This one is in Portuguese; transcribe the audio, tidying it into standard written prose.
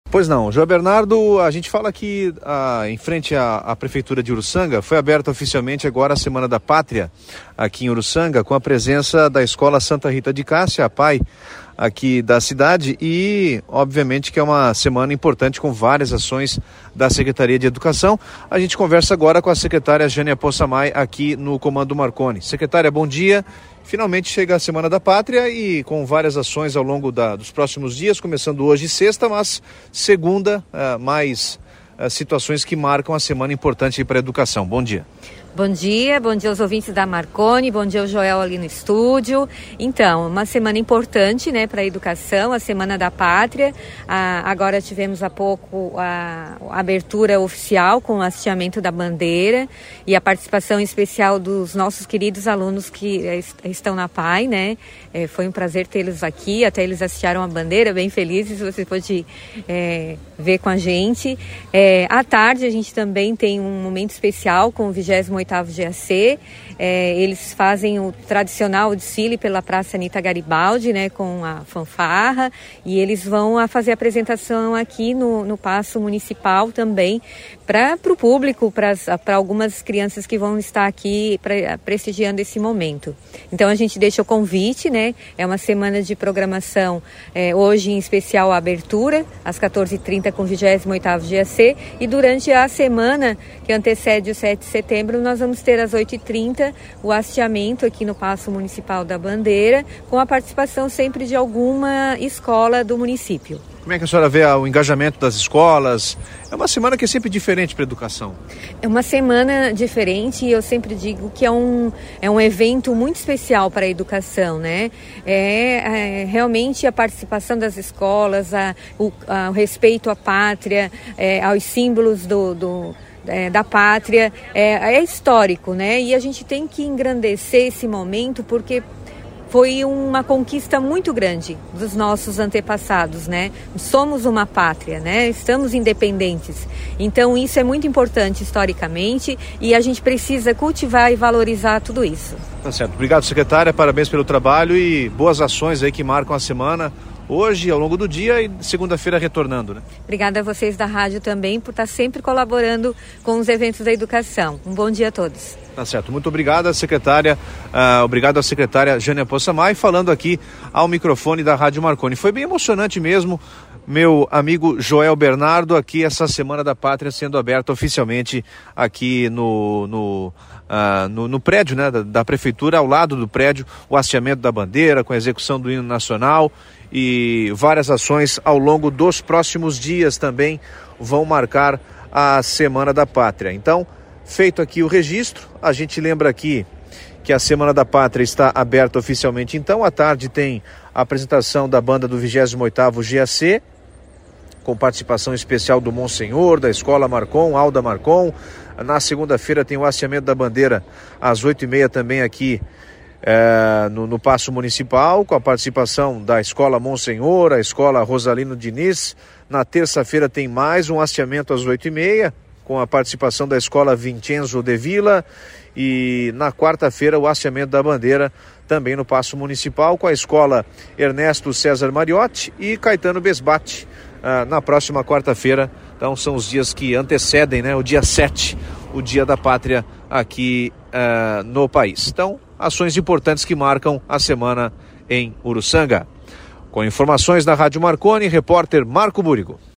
Pois não, João Bernardo, a gente fala que em frente à Prefeitura de Uruçanga foi aberta oficialmente agora a Semana da Pátria aqui em Uruçanga, com a presença da Escola Santa Rita de Cássia, a PAI aqui da cidade, e obviamente que é uma semana importante com várias ações da Secretaria de Educação. A gente conversa agora com a secretária Jânia Possamay aqui no Comando Marconi. Secretária, bom dia. Finalmente chega a Semana da Pátria e com várias ações ao longo dos próximos dias, começando hoje sexta, mas segunda, mais situações que marcam a semana importante para a educação. Bom dia. Bom dia aos ouvintes da Marconi, bom dia ao Joel ali no estúdio. Então, uma semana importante, né, para a educação, a Semana da Pátria. Agora tivemos há pouco a abertura oficial com o hasteamento da bandeira e a participação especial dos nossos queridos alunos que estão na PAI, né? Foi um prazer tê-los aqui, até eles hastearam a bandeira, bem felizes, você pode ver com a gente. À tarde a gente também tem um momento especial com o 28º GAC. Eles fazem o tradicional desfile pela Praça Anita Garibaldi, né, com a fanfarra, e eles vão fazer a apresentação aqui no Paço Municipal também para o público, para algumas crianças que vão estar aqui prestigiando esse momento. Então a gente deixa o convite, né? É uma semana de programação, hoje em especial a abertura, às 14h30 com o 28º GAC, e durante a semana que antecede o 7 de setembro, nós vamos ter às 8h30 o hasteamento aqui no Paço Municipal da Bandeira, com a participação sempre de alguma escola do município. Como é que a senhora vê o engajamento das escolas? É uma semana que é sempre diferente para a educação. É uma semana diferente e eu sempre digo que é um evento muito especial para a educação, né? Realmente a participação das escolas, o respeito à pátria, aos símbolos da pátria, é histórico, né? E a gente tem que engrandecer esse momento porque foi uma conquista muito grande dos nossos antepassados, né? Somos uma pátria, né? Estamos independentes. Então isso é muito importante historicamente e a gente precisa cultivar e valorizar tudo isso. Tá certo. Obrigado, secretária. Parabéns pelo trabalho e boas ações aí que marcam a semana. Hoje, ao longo do dia e segunda-feira retornando, né? Obrigada a vocês da rádio também por estar sempre colaborando com os eventos da educação. Um bom dia a todos. Tá certo. Muito obrigado, secretária. Obrigado à secretária Jânia Possamay, falando aqui ao microfone da Rádio Marconi. Foi bem emocionante mesmo, meu amigo Joel Bernardo, aqui essa Semana da Pátria sendo aberta oficialmente aqui no prédio, né, da Prefeitura, ao lado do prédio, o hasteamento da bandeira, com a execução do hino nacional e várias ações ao longo dos próximos dias também vão marcar a Semana da Pátria. Então, feito aqui o registro, a gente lembra aqui que a Semana da Pátria está aberta oficialmente. Então, à tarde tem a apresentação da banda do 28º GAC, com participação especial do Monsenhor, da Escola Marcon, Alda Marcon. Na segunda-feira tem o hasteamento da bandeira às 8h30 também aqui no Paço Municipal, com a participação da Escola Monsenhor, a Escola Rosalino Diniz. Na terça-feira tem mais um hasteamento às 8h30, com a participação da Escola Vincenzo de Villa, e na quarta-feira o hasteamento da bandeira também no Paço Municipal, com a Escola Ernesto César Mariotti e Caetano Besbate, na próxima quarta-feira. Então são os dias que antecedem, né, o dia 7, o Dia da Pátria aqui no país. Então, ações importantes que marcam a semana em Uruçanga. Com informações da Rádio Marconi, repórter Marco Búrigo.